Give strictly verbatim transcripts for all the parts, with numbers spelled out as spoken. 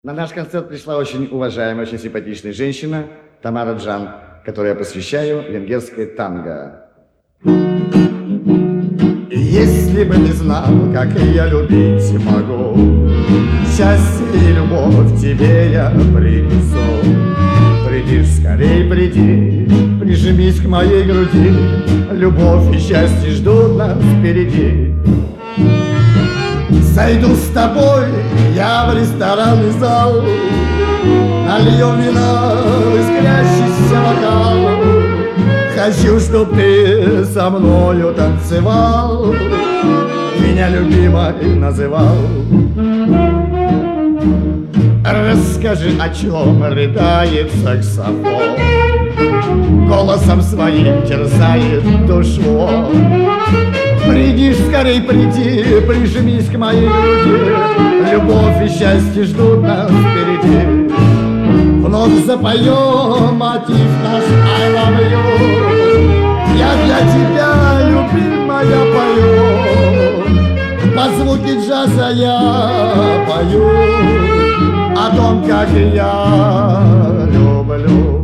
На наш концерт пришла очень уважаемая, очень симпатичная женщина Тамара Джан, которой я посвящаю венгерское танго. Если бы ты знал, как я любить могу, счастье и любовь тебе я принесу. Приди скорей, приди, прижмись к моей груди, любовь и счастье ждут нас впереди. Сойду с тобой я в ресторанный зал, нальем вина в искрящийся бокал. Хочу, чтоб ты со мною танцевал, меня любимой называл. Расскажи, о чем рыдает саксофон, голосом своим терзает душу. Приди скорей, приди, прижмись к моей груди, любовь и счастье ждут нас впереди. Вновь запоем мотив наш I love you. Я для тебя, любимая, пою, под звуки джаза я пою о том, как я люблю.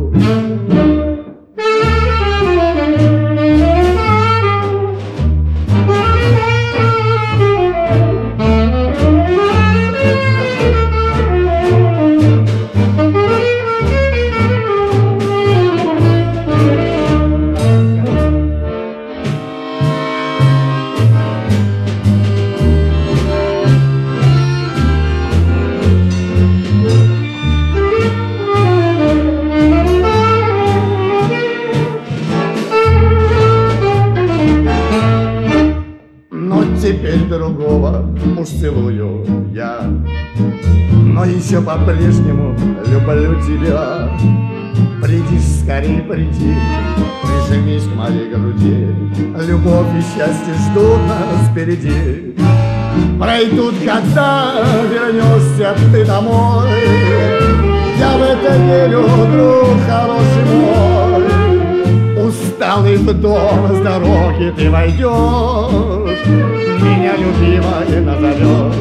Теперь другого уж целую я, но еще по-прежнему люблю тебя. Приди скорей, приди, прижмись к моей груди, любовь и счастье ждут нас впереди. Пройдут года, вернешься ты домой, я в это верю, друг хороший мой. Усталый в дом с дороги ты войдешь, меня любимой назовешь.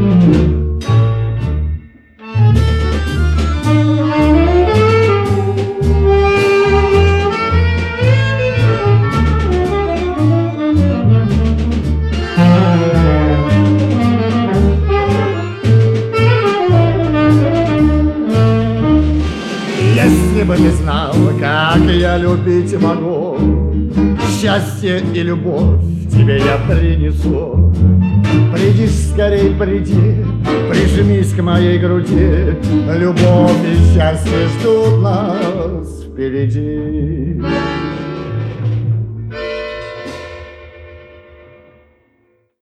Если бы ты знал, как я любить могу, счастье и любовь тебе я принесу. Приди скорей, приди, прижмись к моей груди, любовь и счастье ждут нас впереди.